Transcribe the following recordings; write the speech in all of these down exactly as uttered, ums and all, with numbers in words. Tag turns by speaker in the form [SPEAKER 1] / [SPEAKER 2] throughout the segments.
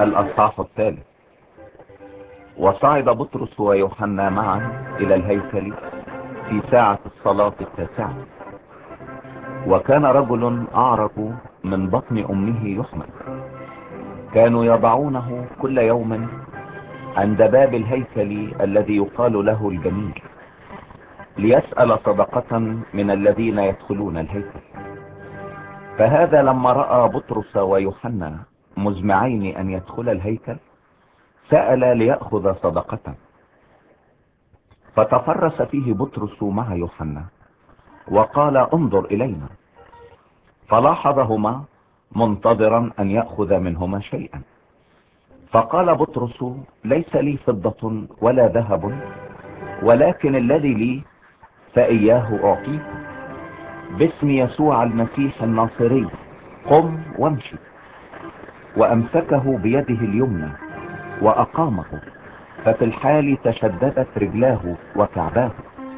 [SPEAKER 1] الأصحاح الثالث. وصعد بطرس ويوحنا معا إلى الهيكل في ساعة الصلاة التاسعة، وكان رجل أعرج من بطن أمه يحمل، كانوا يضعونه كل يوم عند باب الهيكل الذي يقال له الجميل، ليسأل صدقة من الذين يدخلون الهيكل. فهذا لما رأى بطرس ويوحنا مزمعين أن يدخل الهيكل سأل ليأخذ صدقة، فتفرس فيه بطرس مع يوحنا وقال: انظر إلينا. فلاحظهما منتظرا أن يأخذ منهما شيئا، فقال بطرس: ليس لي فضة ولا ذهب، ولكن الذي لي فإياه أعطيك. باسم يسوع المسيح الناصري قم وامشي. وأمسكه بيده اليمنى وأقامه، ففي الحال تشددت رجلاه وكعباه،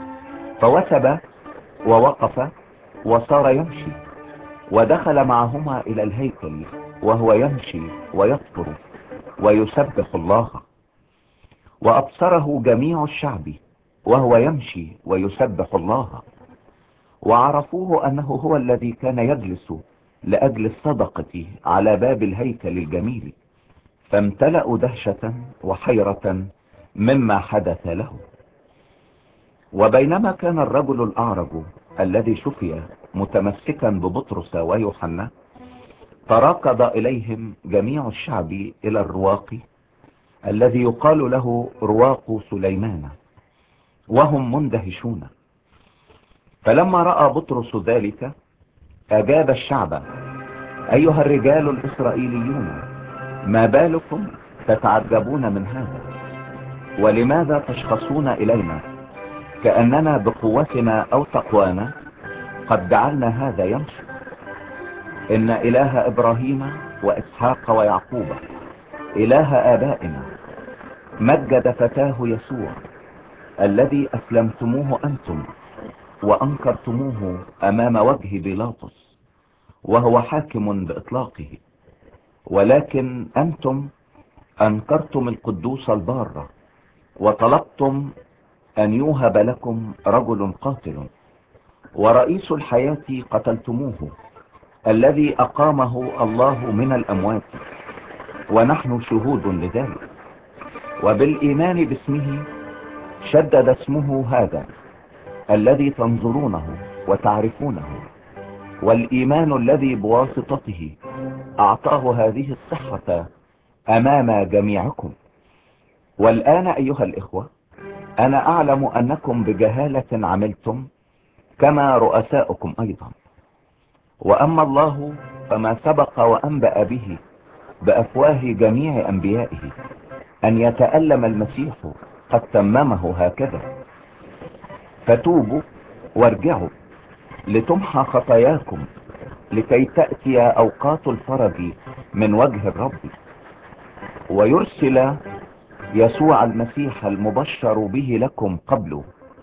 [SPEAKER 1] فوثب ووقف وصار يمشي، ودخل معهما إلى الهيكل وهو يمشي ويطفر ويسبح الله. وأبصره جميع الشعب وهو يمشي ويسبح الله، وعرفوه أنه هو الذي كان يجلس لأجل الصدقة على باب الهيكل الجميل، فامتلأوا دهشة وحيرة مما حدث له. وبينما كان الرجل الأعرج الذي شفي متمسكا ببطرس ويوحنا، تراكض إليهم جميع الشعب إلى الرواق الذي يقال له رواق سليمان، وهم مندهشون. فلما رأى بطرس ذلك أجاب الشعب: أيها الرجال الإسرائيليون، ما بالكم تتعجبون من هذا؟ ولماذا تشخصون إلينا كأننا بقوتنا أو تقوانا قد جعلنا هذا يمشي؟ إن إله إبراهيم وإسحاق ويعقوب إله آبائنا مجد فتاه يسوع الذي أسلمتموه أنتم وأنكرتموه أمام وجه بيلاطس وهو حاكم بإطلاقه، ولكن أنتم أنكرتم القدوس البار، وطلبتم أن يوهب لكم رجل قاتل، ورئيس الحياة قتلتموه الذي أقامه الله من الأموات، ونحن شهود لذلك. وبالإيمان باسمه شدد اسمه هذا الذي تنظرونه وتعرفونه، والإيمان الذي بواسطته أعطاه هذه الصحة أمام جميعكم. والآن أيها الإخوة، أنا أعلم أنكم بجهالة عملتم كما رؤساؤكم أيضا، وأما الله فما سبق وأنبأ به بأفواه جميع أنبيائه أن يتألم المسيح قد تممه هكذا. فتوبوا وارجعوا لتمحى خطاياكم، لكي تأتي أوقات الفرج من وجه الرب، ويرسل يسوع المسيح المبشر به لكم قبله،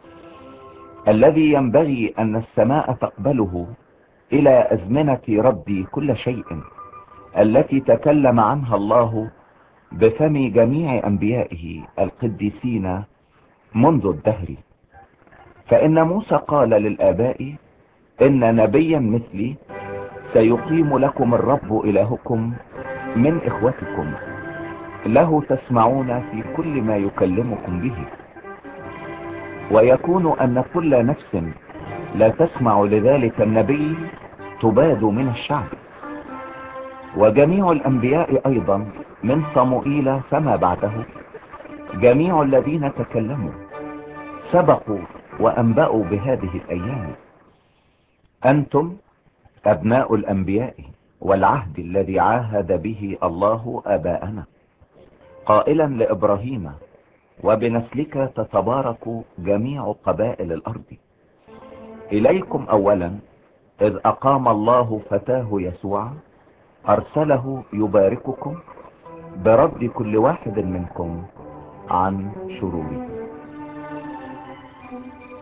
[SPEAKER 1] الذي ينبغي أن السماء تقبله إلى أزمنة رد كل شيء، التي تكلم عنها الله بفم جميع أنبيائه القديسين منذ الدهر. فإن موسى قال للآباء: إن نبيا مثلي سيقيم لكم الرب إلهكم من إخوتكم، له تسمعون في كل ما يكلمكم به. ويكون أن كل نفس لا تسمع لذلك النبي تباد من الشعب. وجميع الأنبياء أيضا من صموئيل فما بعده، جميع الذين تكلموا سبقوا وأنبأوا بهذه الأيام. أنتم أبناء الأنبياء والعهد الذي عاهد به الله آباءنا، قائلا لإبراهيم: وبنسلك تتبارك جميع قبائل الأرض. إليكم أولا إذ أقام الله فتاه يسوع أرسله يبارككم برد كل واحد منكم عن شروره.